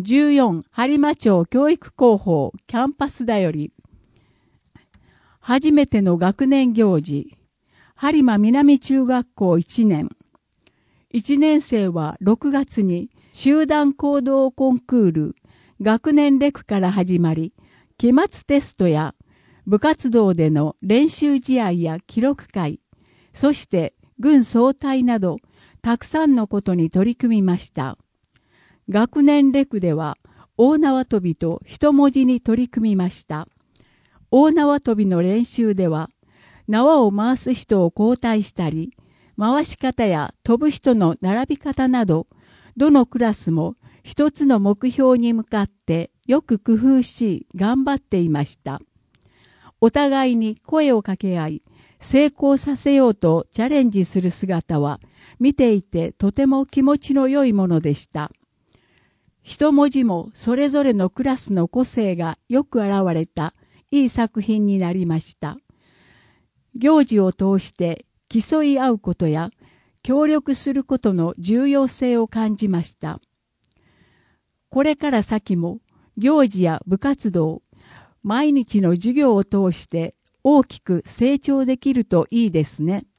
14播磨町教育広報キャンパスだより、初めての学年行事、播磨南中学校1年。1年生は6月に集団行動コンクール学年レクから始まり、期末テストや部活動での練習試合や記録会、そして軍総体などたくさんのことに取り組みました。学年レクでは大縄跳びと一文字に取り組みました。大縄跳びの練習では縄を回す人を交代したり、回し方や飛ぶ人の並び方など、どのクラスも一つの目標に向かってよく工夫し頑張っていました。お互いに声を掛け合い、成功させようとチャレンジする姿は見ていてとても気持ちの良いものでした。一文字もそれぞれのクラスの個性がよく現れたいい作品になりました。行事を通して競い合うことや協力することの重要性を感じました。これから先も行事や部活動、毎日の授業を通して大きく成長できるといいですね。